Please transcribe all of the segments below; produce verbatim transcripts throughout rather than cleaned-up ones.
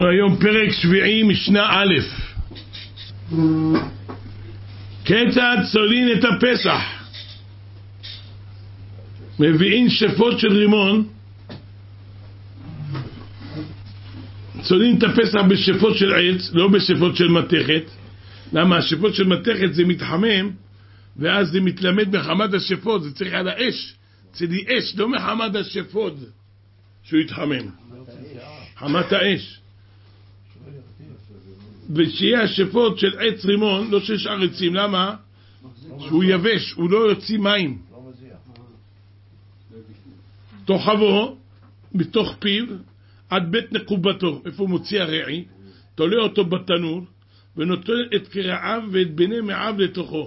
היום פרק שביעי משנה א'. כיצד צולין את הפסח? מביאים שפות של רימון, צולין את הפסח בשפות של עץ, לא בשפות של מתכת. למה? השפות של מתכת זה מתחמם ואז זה מתלמד מחמד השפות, זה צריך על האש, צדי אש, לא מחמד השפות שהוא יתחמם, חמת האש. ושיהיה השפות של עץ רימון, לא של שאר עצים. למה? שהוא יבש, הוא לא יוציא מים. תוכבו בתוך פיו עד בית נקובתו, איפה הוא מוציא הרעי, תולה אותו בתנור ונותן את קרעיו ואת בני מעיו לתוכו.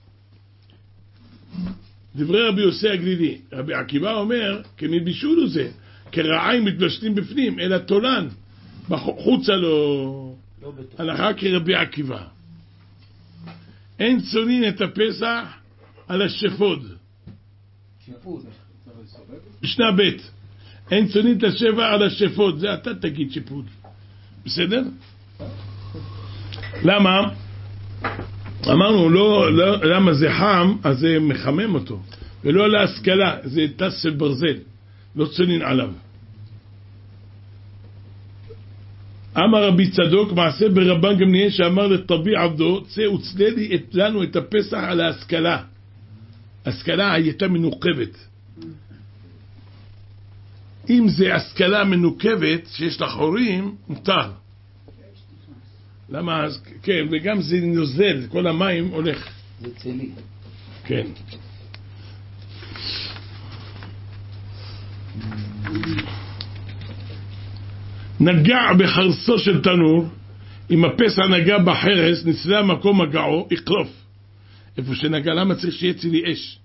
דברי רבי יוסי הגלילי. רבי עקיבא אומר כמבישול הוא זה, קרעיים מתבשלים בפנים, אלא תולן בחוצה לו. הלכה כרבי עקיבא. אין צולין את הפסח על השפוד. משנה ב' אין צולין את השבע על השפוד. זה אתה תגיד שפוד, בסדר? למה? אמרנו לא, לא, למה זה חם אז זה מחמם אותו, ולא להשכלה, זה טס של ברזל, לא צולין עליו. אמר רבי צדוק מעשה ברבן גמליאל שאמר לטבי עבדו, צא וצלה לי את לנו את הפסח על ההשכלה. השכלה הייתה מנוקבת. אם זה השכלה מנוקבת שיש לה חורים, מותר. למה? כן, וגם זה נוזל, כל המים הולך. זה צלי. כן. נגע בחרסו של תנור, אם הפסח נגע בחרס, נסלה מקום מגעו, יקלוף. איפה שנגע, למה צריך שיהיה צלי אש?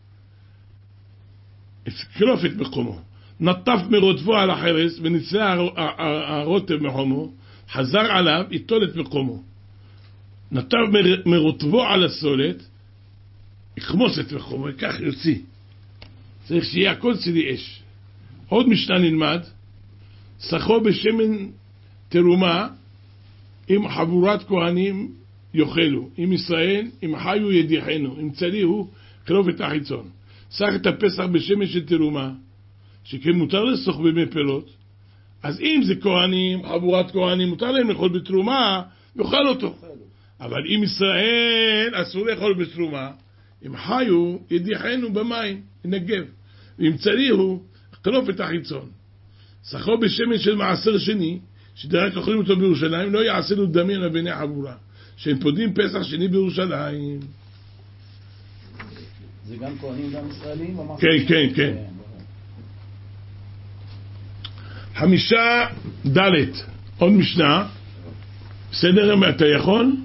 יקלוף את מקומו. נטף מרוטבו על החרס, ונסלה הרוטב מחומו, חזר עליו, יטול את מקומו. נטף מרוטבו על הסולת, יכמוס את מקומו, וכך יוציא. צריך שיהיה הכל צלי אש. עוד משנה נלמד, סחו בשמן תרומה, אם חבורת כהנים יאכלו, אם ישראל, אם חיו ידיחנו, אם צליהו, קרוב את החיצון. סח את הפסח בשמן של תרומה, שכן מותר לסוך במי פירות, אז אם זה כהנים, חבורת כהנים, מותר להם לאכול בתרומה, יאכל אותו. אבל אם ישראל, אסור לאכול בתרומה, אם חיו ידיחנו במים, ינגב, ואם צליהו, קרוב את החיצון. סחו בשמן של מעשר שני, שדרך אוכלים אותו בירושלים, לא יעשה לו דמים לבני חבורה, שהם פודים פסח שני בירושלים. זה גם כהנים גם ישראלים? כן, כן, כן. חמישה דלת, עוד משנה, בסדר, אתה יכול?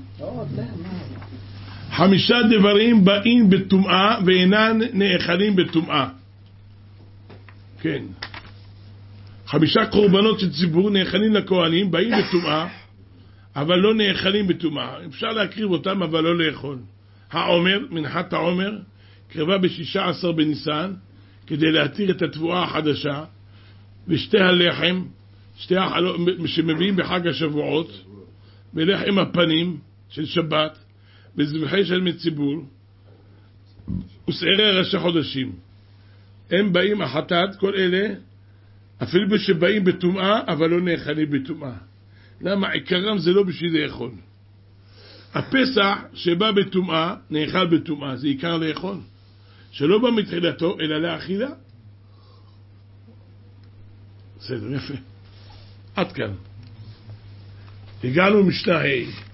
חמישה דברים באים בטומאה ואינן נאכלים בטומאה. כן. חמישה קורבנות של ציבור נאכלים לכהנים, באים בטומאה, אבל לא נאכלים בטומאה. אפשר להקריב אותם, אבל לא לאכול. העומר, מנחת העומר, קרבה בשישה עשר בניסן, כדי להתיר את התבואה החדשה, ושתי הלחם, שתי החלום, שמביאים בחג השבועות, ולחם הפנים של שבת, וזבחי של מציבור, ושערי ראשי חודשים. הם באים החטאת, כל אלה, אפילו שבאים בטומאה, אבל לא נאכלים בטומאה. למה? עיקרם זה לא בשביל לאכול. הפסח שבא בטומאה, נאכל בטומאה, זה עיקר לאכול. שלא בא מתחילתו, אלא לאכילה. בסדר, יפה. עד כאן. הגענו משנה ה'.